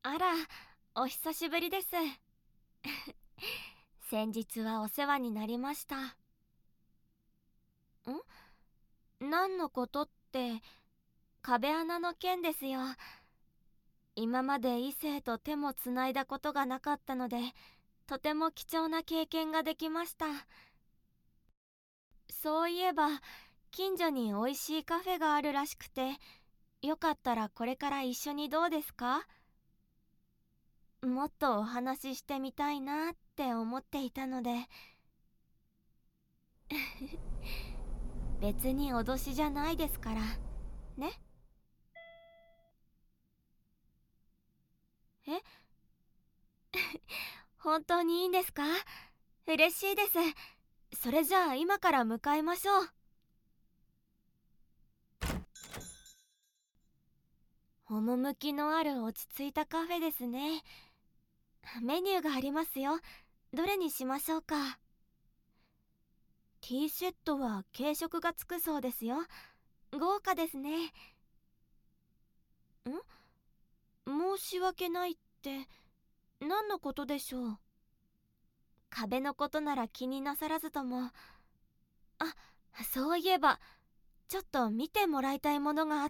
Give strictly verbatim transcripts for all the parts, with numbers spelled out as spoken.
あら、お久しぶりです。先日はお世話になりました。ん何のことって、壁穴の件ですよ。今まで異性と手もつないだことがなかったので、とても貴重な経験ができました。そういえば、近所においしいカフェがあるらしくて、よかったらこれから一緒にどうですか？もっとお話ししてみたいなって思っていたので。別に脅しじゃないですからね。え本当にいいんですか？嬉しいです。それじゃあ今から向かいましょう。趣のある落ち着いたカフェですね。メニューがありますよ。どれにしましょうか？ティーセットは軽食がつくそうですよ。豪華ですね。ん申し訳ないって何のことでしょう？壁のことなら気になさらずとも。あ、そういえばちょっと見てもらいたいものがあって。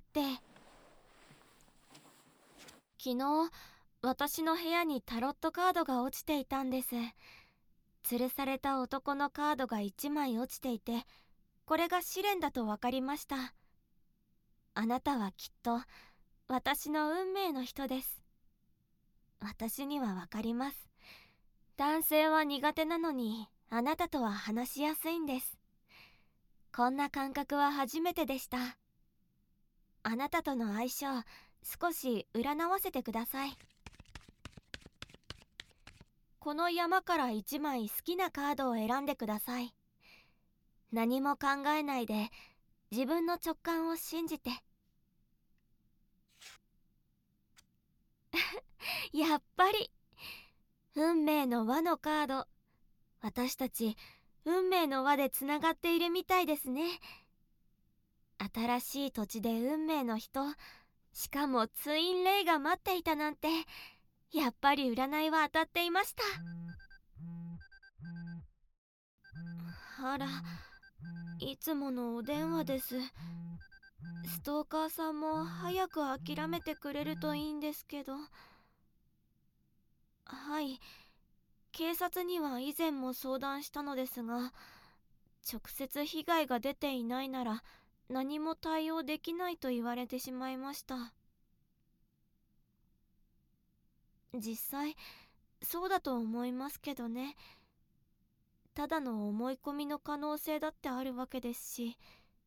昨日私の部屋にタロットカードが落ちていたんです。吊るされた男のカードがいちまい落ちていて、これが試練だと分かりました。あなたはきっと私の運命の人です。私には分かります。男性は苦手なのにあなたとは話しやすいんです。こんな感覚は初めてでした。あなたとの相性、少し占わせてください。この山からいちまい好きなカードを選んでください。何も考えないで自分の直感を信じて。やっぱり運命の輪のカード。私たち運命の輪でつながっているみたいですね。新しい土地で運命の人、しかもツインレイが待っていたなんて、やっぱり占いは当たっていました。あら、いつものお電話です。ストーカーさんも早く諦めてくれるといいんですけど。はい、警察には以前も相談したのですが、直接被害が出ていないなら何も対応できないと言われてしまいました。実際そうだと思いますけどね。ただの思い込みの可能性だってあるわけですし。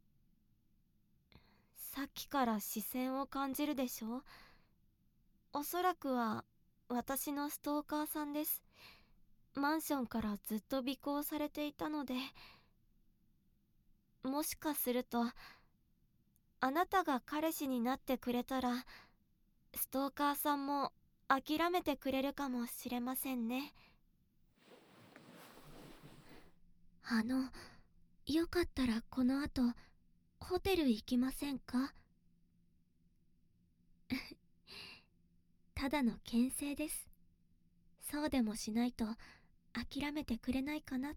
さっきから視線を感じるでしょ？おそらくは私のストーカーさんです。マンションからずっと尾行されていたので。もしかするとあなたが彼氏になってくれたら、ストーカーさんも諦めてくれるかもしれませんね。あの、よかったらこの後ホテル行きませんか？ただの牽制です。そうでもしないと諦めてくれないかなって。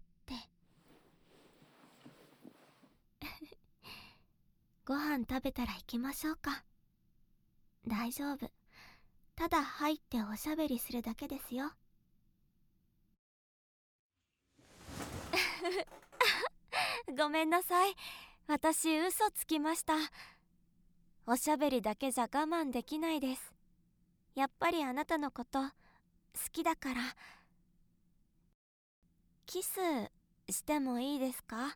ご飯食べたら行きましょうか？大丈夫。ただ入っておしゃべりするだけですよ。ごめんなさい。私嘘つきました。おしゃべりだけじゃ我慢できないです。やっぱりあなたのこと好きだから。キスしてもいいですか？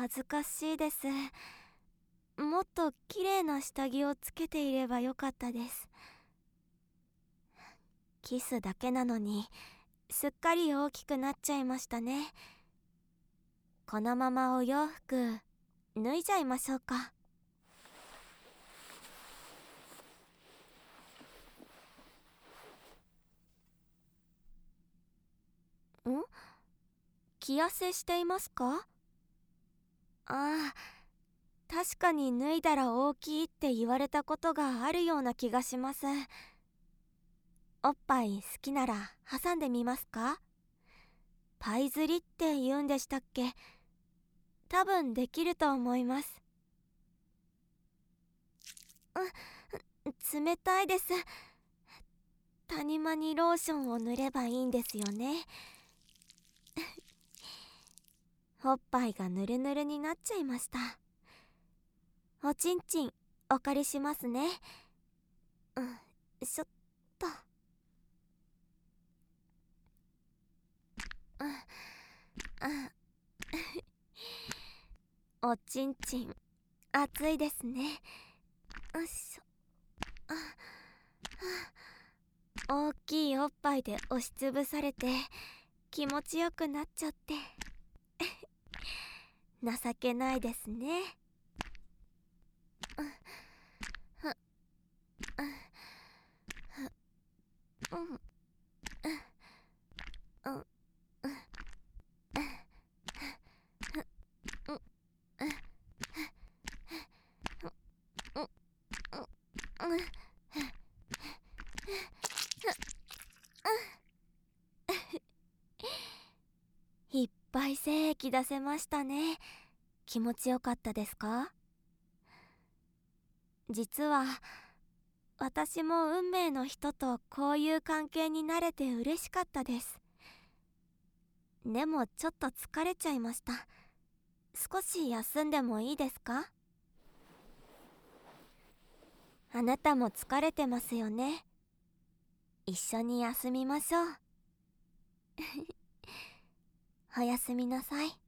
恥ずかしいです。もっと綺麗な下着をつけていればよかったです。キスだけなのにすっかり大きくなっちゃいましたね。このままお洋服脱いじゃいましょうか。ん？着痩せしていますか？ああ、確かに脱いだら大きいって言われたことがあるような気がします。おっぱい好きなら挟んでみますか？パイ釣りって言うんでしたっけ？多分できると思います。うん、冷たいです。谷間にローションを塗ればいいんですよね。おっぱいがぬるぬるになっちゃいました。おちんちんお借りしますね。うん、しょっと。うん、あおちんちん熱いですね。よいしょ。あ大きいおっぱいで押しつぶされて気持ちよくなっちゃって情けないですね。うんうんうんいっぱい精液出せましたね。気持ちよかったですか？実は私も運命の人とこういう関係になれて嬉しかったです。でもちょっと疲れちゃいました。少し休んでもいいですか？あなたも疲れてますよね。一緒に休みましょう。おやすみなさい。